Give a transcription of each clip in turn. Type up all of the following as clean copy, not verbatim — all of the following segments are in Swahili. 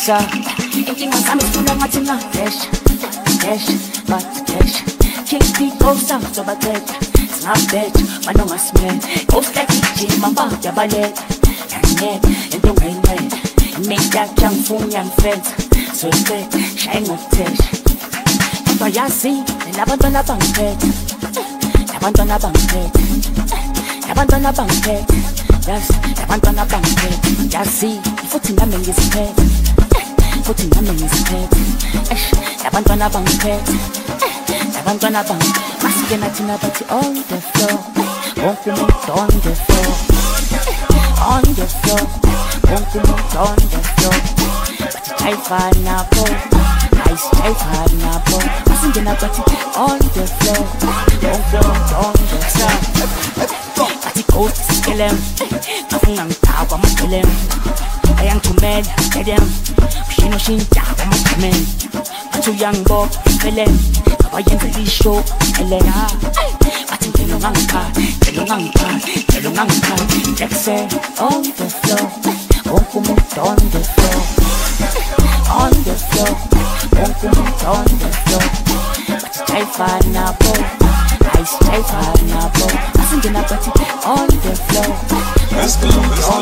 sa inkinga sami sifuna ngathi ngadesh dash but dash kick the ghost out so baqeda singabetha banongasimele ghost like ijima yabaleka yangeke into ngayinqeda imake yakhe angifuni yangifenza so iqeda shaye ngokuthesha kodwa yazi labantwana bangiphethe labantwana bangiphethe labantwana bangiphethe yazi labantwana bangiphethe yazi futhi nami ngiziphethe futhi nami ngiziphethe labantwana bangiphethe labantwana bang masikena thina bathi on the floor wonke umuntu on the floor on the floor wonke umuntu on the floor bathi jayifana po ice jayifana po masingena bathi on the floor wonke umuntu on the floor bathi ghost skelem ngafunga ngidakwa amadolem ayangithumela dedem ushino shintsha kwamadameni bathi uyangibopha ifelem abayenza ishow elena bathi ngelo ngangipha Jackson on the floor wonke umuntu on the floor on the floor wonke umuntu on the floor bathi jayifana po ice jayifana po masingena bathi on the floor let's go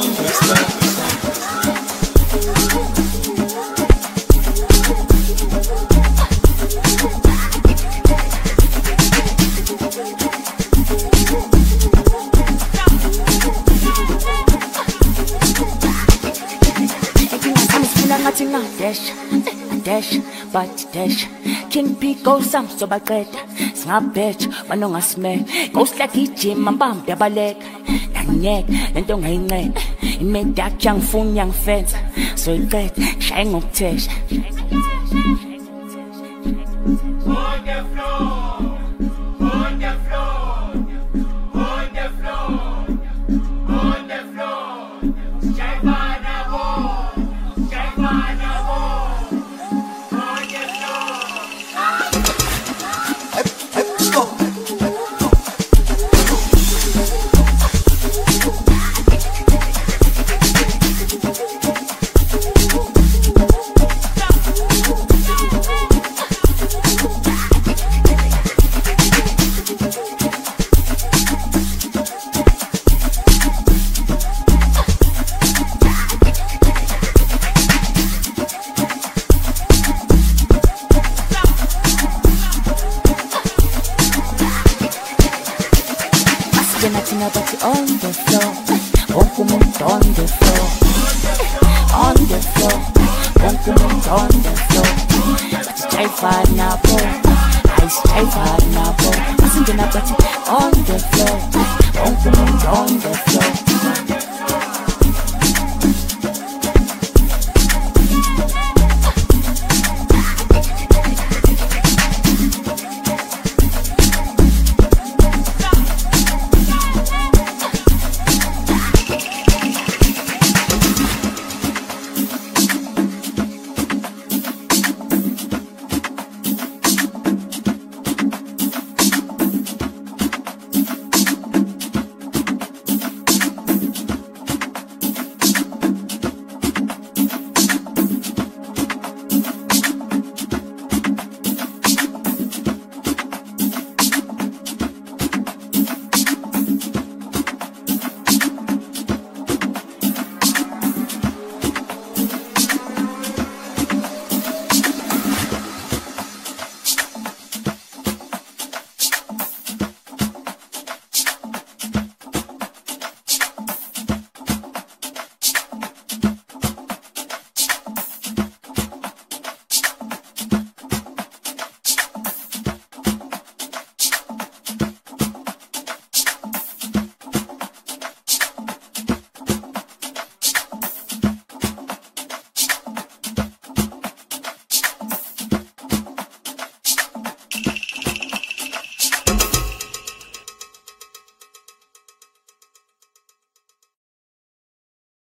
dash but dash King P goes some so baqeda singabetha banongasimele ghost like ijima yabaleka yangeke lento ngayinqeda imake yakhe angifuni yangifenza so iqeda shaye ngokuthesha on the floor on the floor on the floor on the floor jayifana bo jayifana bo on the floor let's go but on the floor wonke umuntu on the floor on the floor wonke umuntu on the floor bathi jayifana po ice jayifana po masingena bathi on the floor wonke umuntu on the floor